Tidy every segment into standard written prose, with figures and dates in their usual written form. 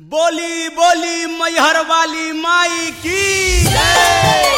बोली बोली मैहर वाली माई की जय।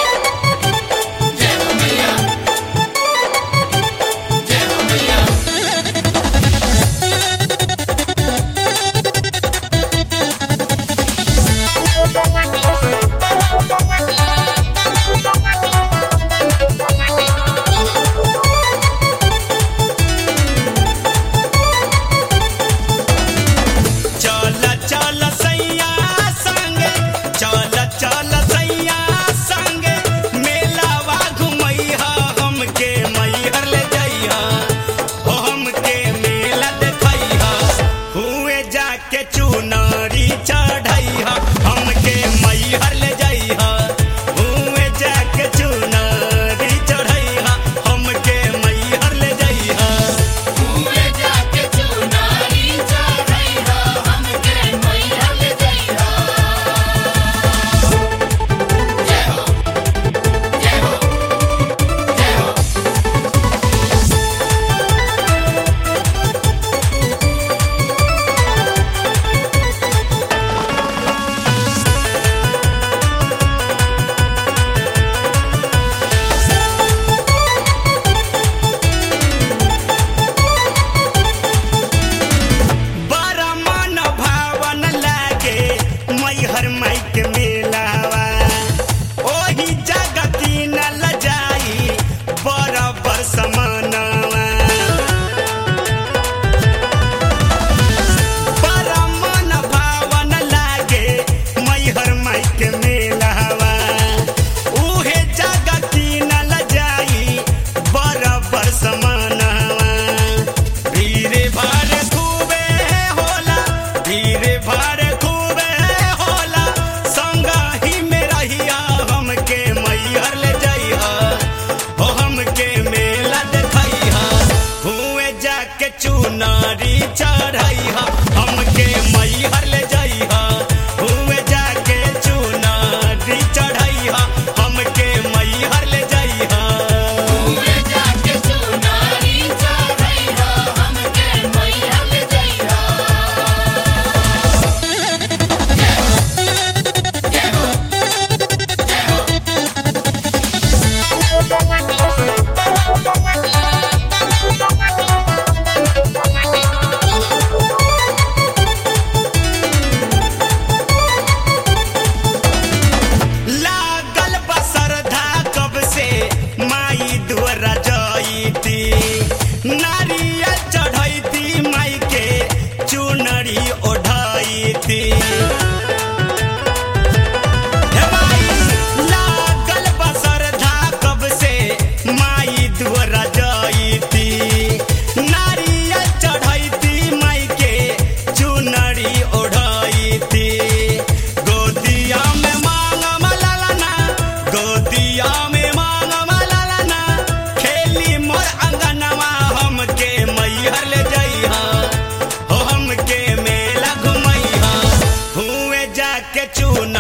चुनरी चढ़ैहा हमके मैहर ले जइहा हुए जाके चुनरी चढ़ैहा हमके मैहर ले जइहा हुए जाके चुनरी चढ़ैहा हमके मैहर ले जइहा। जय हो जय हो जय हो। मैहर माई के मेलावा ओही जगती न लजाई बराबर समानवा बड़ा मन भावन लागे मैहर माई के मेलावा उहे जगती न लजाई बराबर समानवा। धीरे भारे खूबे होला धीरे भारे चुनरी चढ़ैहा हमके मैहर ले जइहा हुए जाके चुनरी चढ़ैहा हमके मैहर ले जइहा हुए जाके चुनरी चढ़ैहा हमके मैहर ले जइहा। जय हो जय हो जय हो। लागल बसरधा कब से माई द्वारा जईती नारियल चढ़ैती माई के चुनरी ओढ़ैती। लागल बसरधा कब से माई द्वारा जईती नारियल चढ़ैती माई के चुनरी ओढ़ैती। गोदिया में गोदिया में मांगम लालना खेली मोर अंगनवा हमके मैहर ले जइहा हो हमके मेला घुमैहा हुए जाके चुन